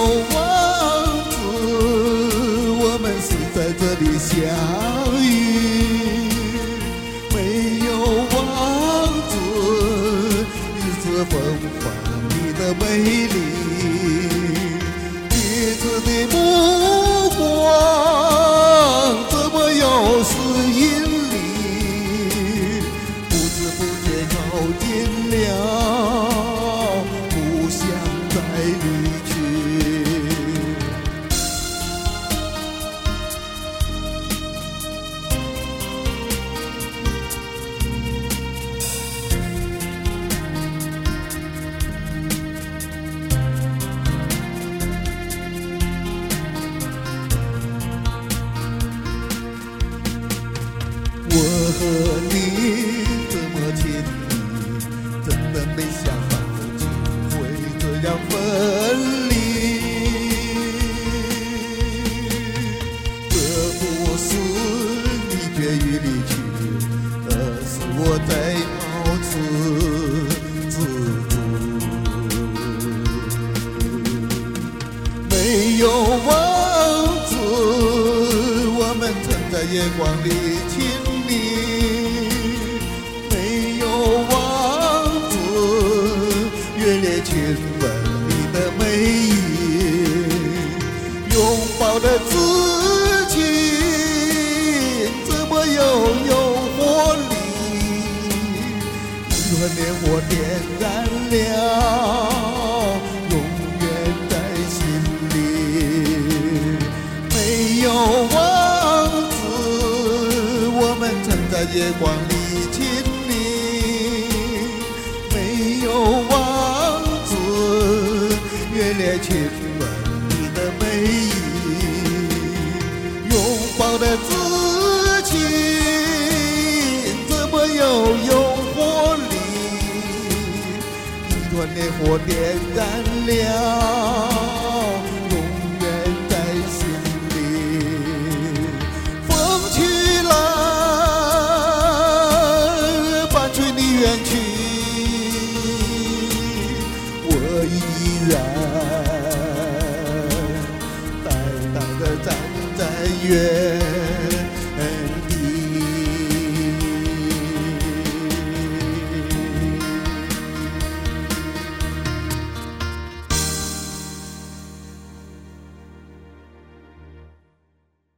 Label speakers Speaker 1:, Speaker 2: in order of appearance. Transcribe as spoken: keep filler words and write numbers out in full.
Speaker 1: 王子，我们是在这里相遇。没有王子，你是芬芳你的美丽，彼此的目光怎么有时引离，不知不觉靠近了，不想再离去。我和你这么亲密，真的没想到就会这样分离。这不是你决意离去，而是我在保持自主。没有王子，我们曾在夜光里亲密，没有王子，热烈亲吻你的美意，拥抱的自己怎么又有活力，一团烈火点燃了，永远在心里。没有王子，我们曾在夜光里亲密，没有王子，热烈亲吻你的美意，拥抱的自己怎么又有活力，一团烈火点燃了，永远在心里。风去了，伴随你远去，我依然呆呆地站在原